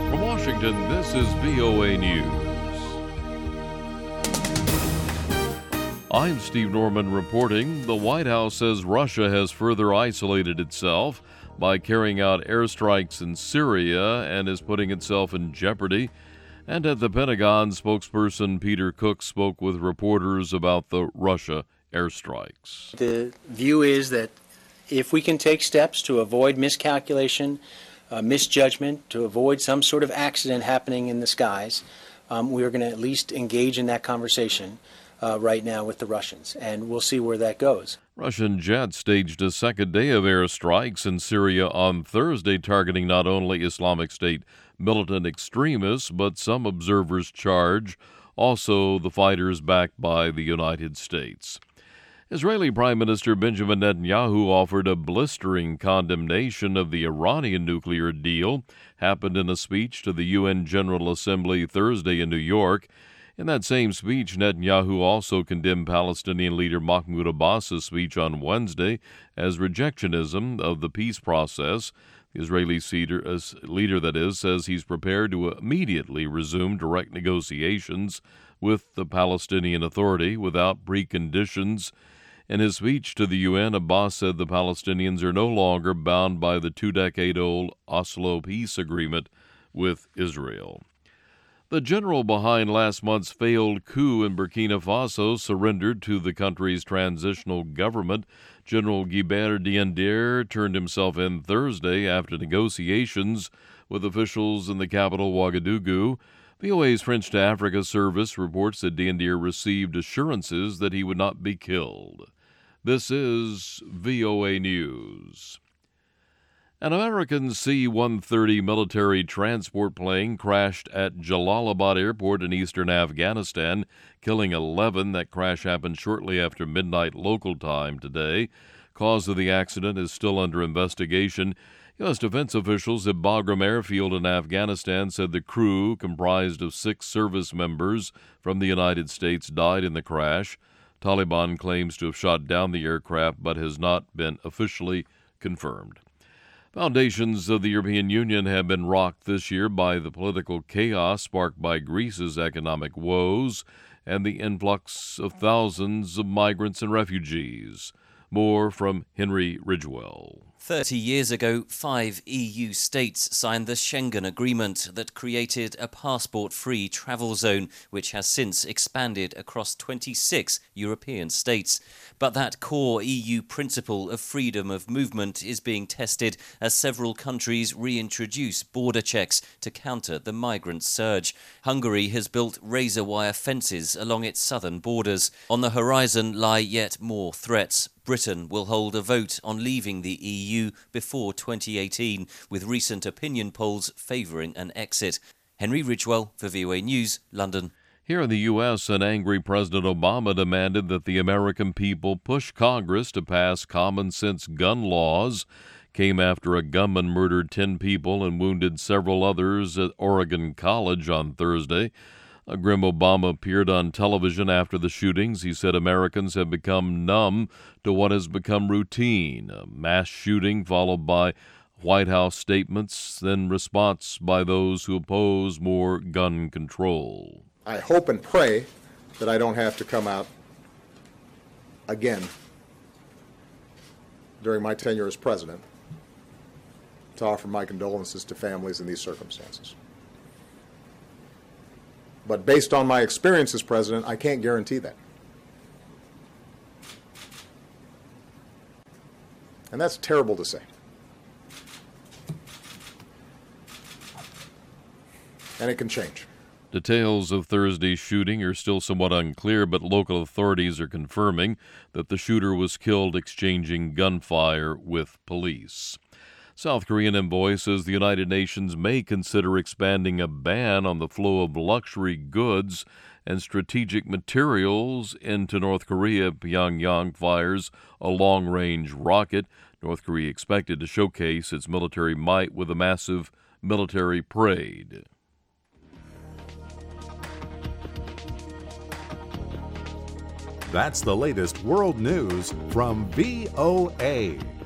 From Washington, this is VOA News. I'm Steve Norman reporting. The White House says Russia has further isolated itself by carrying out airstrikes in Syria and is putting itself in jeopardy. And at the Pentagon, spokesperson Peter Cook spoke with reporters about the Russia airstrikes. The view is that if we can take steps to avoid miscalculation, misjudgment, to avoid some sort of accident happening in the skies, we are going to at least engage in that conversation right now with the Russians, and we'll see where that goes. Russian jets staged a second day of airstrikes in Syria on Thursday, targeting not only Islamic State militant extremists, but some observers charge also the fighters backed by the United States. Israeli Prime Minister Benjamin Netanyahu offered a blistering condemnation of the Iranian nuclear deal, happened in a speech to the UN General Assembly Thursday in New York. In that same speech, Netanyahu also condemned Palestinian leader Mahmoud Abbas's speech on Wednesday as rejectionism of the peace process. The Israeli leader says he's prepared to immediately resume direct negotiations with the Palestinian Authority without preconditions. In his speech to the UN, Abbas said the Palestinians are no longer bound by the 2-decade-old Oslo peace agreement with Israel. The general behind last month's failed coup in Burkina Faso surrendered to the country's transitional government. General Guibert Diendere turned himself in Thursday after negotiations with officials in the capital, Ouagadougou. VOA's French to Africa service reports that Diendere received assurances that he would not be killed. This is VOA News. An American C-130 military transport plane crashed at Jalalabad Airport in eastern Afghanistan, killing 11. That crash happened shortly after midnight local time today. Cause of the accident is still under investigation. U.S. defense officials at Bagram Airfield in Afghanistan said the crew, comprised of 6 service members from the United States, died in the crash. Taliban claims to have shot down the aircraft but has not been officially confirmed. Foundations of the European Union have been rocked this year by the political chaos sparked by Greece's economic woes and the influx of thousands of migrants and refugees. More from Henry Ridgewell. 30 years ago, 5 EU states signed the Schengen Agreement that created a passport-free travel zone, which has since expanded across 26 European states. But that core EU principle of freedom of movement is being tested as several countries reintroduce border checks to counter the migrant surge. Hungary has built razor-wire fences along its southern borders. On the horizon lie yet more threats. Britain will hold a vote on leaving the EU before 2018, with recent opinion polls favouring an exit. Henry Ridgewell for VOA News, London. Here in the U.S., an angry President Obama demanded that the American people push Congress to pass common-sense gun laws. Came after a gunman murdered 10 people and wounded several others at Oregon College on Thursday. Grim Obama appeared on television after the shootings. He said Americans have become numb to what has become routine. A mass shooting followed by White House statements, then response by those who oppose more gun control. I hope and pray that I don't have to come out again during my tenure as president to offer my condolences to families in these circumstances. But based on my experience as president, I can't guarantee that. And that's terrible to say. And it can change. Details of Thursday's shooting are still somewhat unclear, but local authorities are confirming that the shooter was killed exchanging gunfire with police. South Korean envoy says the United Nations may consider expanding a ban on the flow of luxury goods and strategic materials into North Korea. Pyongyang fires a long-range rocket. North Korea expected to showcase its military might with a massive military parade. That's the latest world news from VOA.